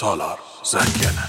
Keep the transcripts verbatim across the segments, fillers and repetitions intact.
سالار زنگنه.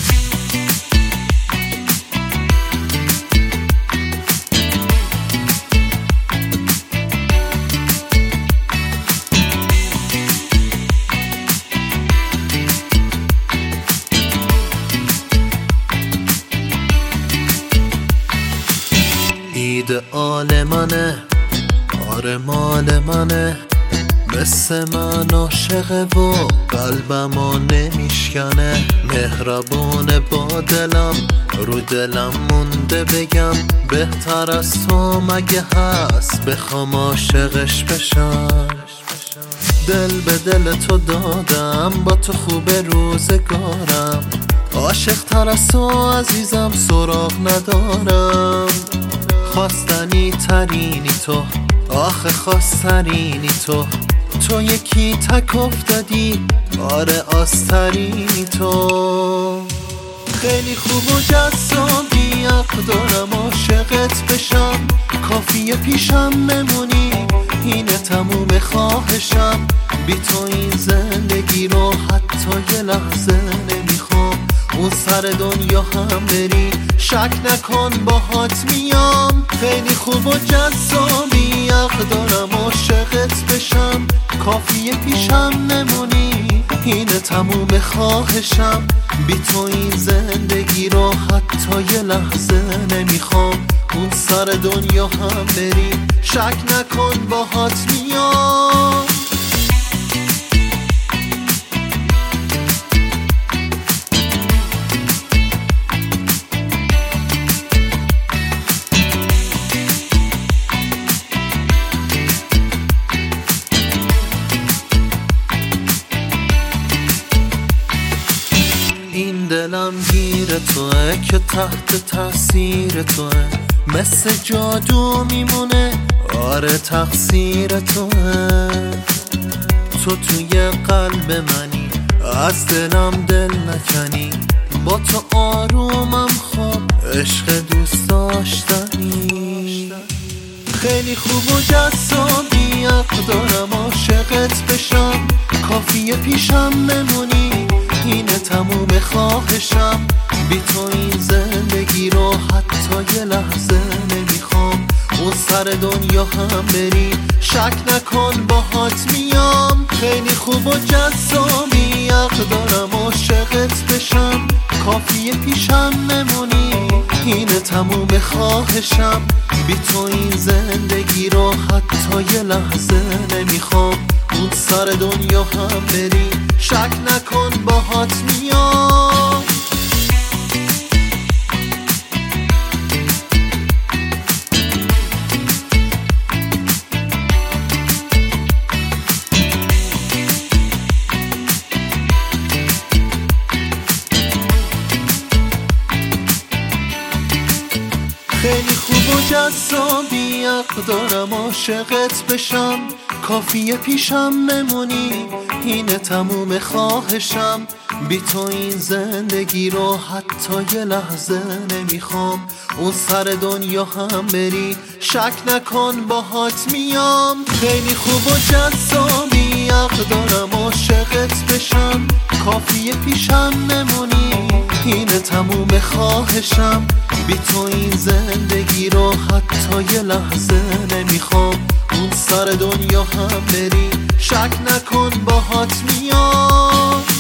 ایدئال منه، آره مال منه، مثل من عاشقه و قلبمو نمیشکنه. مهربونه با دلم، رو دلم مونده بگم بهتر از تو مگه هست بخوام عاشقش بشم. دل به دل تو دادم، با تو خوب روزگارم، عاشق تر از تو عزیزم سراغ ندارم. خواستنی ترینی تو، آخه خواستنی تو، تو یکی تک افتادی، آره آسترینی تو. خیلی خوب و جذابی، حق دارم عاشقت بشم، کافیه پیشم بمونی، اینه تموم خواهشم. بی تو این زندگی رو حتی یه لحظه نمیخوام. اون سر دنیا هم بری شک نکن باهات میام. خیلی خوب و جذابی، حق دارم عاشقت بشم، کافیه پیشم نمونی، اینه تموم خواهشم. بی تو این زندگی رو حتی یه لحظه نمیخوام. اون سر دنیا هم بری شک نکن باهات میام. این دلم گیر توه که تحت تاثیر توه، مثل جادو میمونه، آره تقصیر توه. تو توی قلب منی، از دلم دل نکنی، با تو آرومم خواب، عشق دوست داشتنی. خیلی خوب و جذابی، حق دارم عاشقت بشم، کافیه پیشم بمونی، اینه تموم خواهشم. بی تو این زندگی رو حتی یه لحظه نمیخوام. اون سر دنیا هم بری شک نکن باهات میام. خیلی خوب و جذابی، حق دارم عاشقت بشم، کافیه پیشم بمونی، اینه تموم خواهشم. بی تو این زندگی رو حتی یه لحظه نمیخوام. اون سر دنیا هم بری شک نکن باهات میام. خیلی خوب و جذابی، حق دارم عاشقت بشم، کافیه پیشم بمونی، اینه تموم خواهشم. بی تو این زندگی رو حتی یه لحظه نمیخوام. اون سر دنیا هم بری شک نکن باهات میام. خیلی خوب و جذابی، حق دارم عاشقت بشم، کافیه پیشم بمونی، اینه تموم خواهشم. بی تو این زندگی رو حتی یه لحظه نمیخوام. اون سر دنیا هم بری شک نکن باهات میام.